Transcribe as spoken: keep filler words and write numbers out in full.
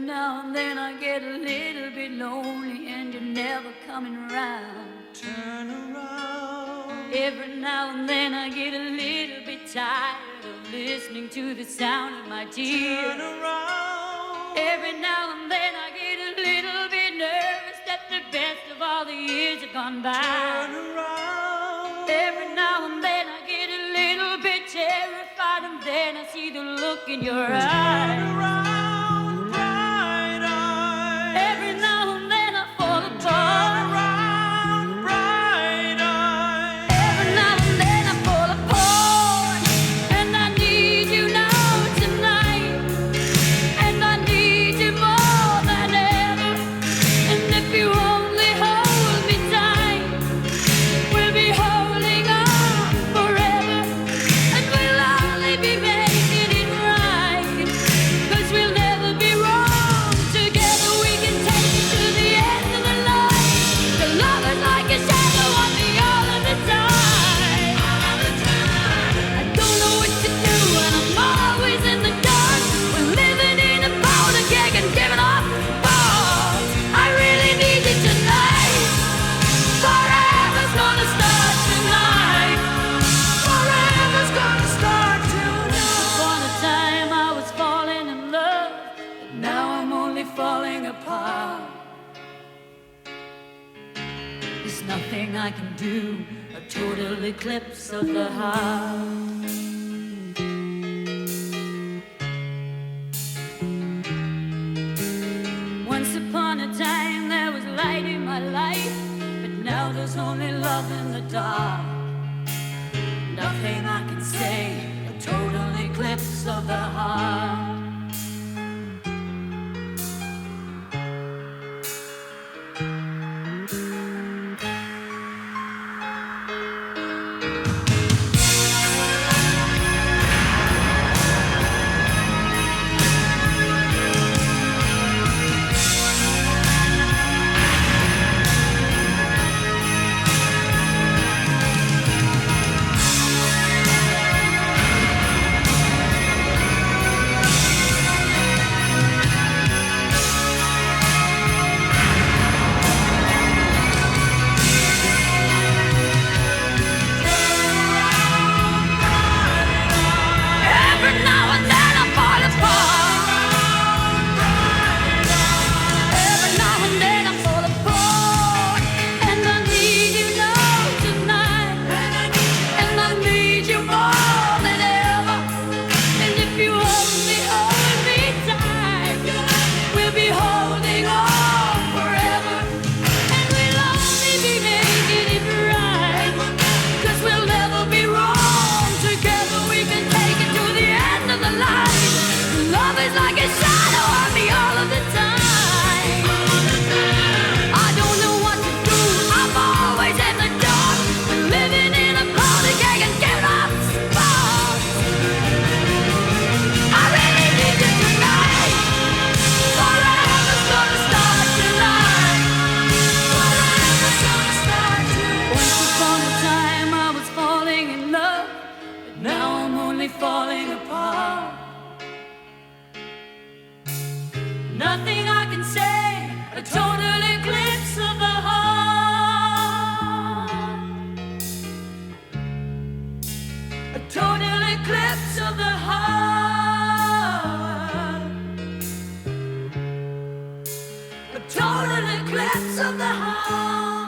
now and then I get a little bit lonely and you're never coming around. Turn around. Every now and then I get a little bit tired of listening to the sound of my tears. Turn around. Every now and then I get a little bit nervous that the best of all the years have gone by. Turn around. Every now and then I get a little bit terrified, and then I see the look in your Turn eyes. around, bright eyes. Every now and then I fall Turn apart. around, bright eyes. Every now and then I fall apart, and I need you now tonight, and I need you more than ever. And if you only hold me tight, we'll be holding on forever, and we'll only be making it right, 'cause we'll never be wrong. Together we can take it to the end of the line. The love is like a shadow on me all of the time. I don't know what to do and I'm always in the dark. We're living in a powder keg and giving off balls. I really need you tonight. Forever's gonna start tonight. Forever's gonna start tonight. Upon a time I was falling in love, but now I'm only falling apart. There's nothing I can do, a total eclipse of the heart. Once upon a time there was light in my life, but now there's only love in the dark. Nothing I can say, a total eclipse of the heart. Every now and then I fall apart. Every now and then I fall apart, and I need you now tonight, and I need you more than ever. And if you only hold me tight, we'll be holding on forever, and we'll only be making it right, 'cause we'll never be wrong. Together we can take it to the end of the line. Love is like a shadow on me all of the time. I don't know what to do, I'm always in the dark. We're living in a powder keg and giving off sparks. I really need you tonight. Forever's gonna start tonight. Forever's gonna start tonight. Once upon a time I was falling in love, but now I'm only falling apart. Nothing I can say, a total eclipse of the heart. A total eclipse of the heart. A total eclipse of the heart.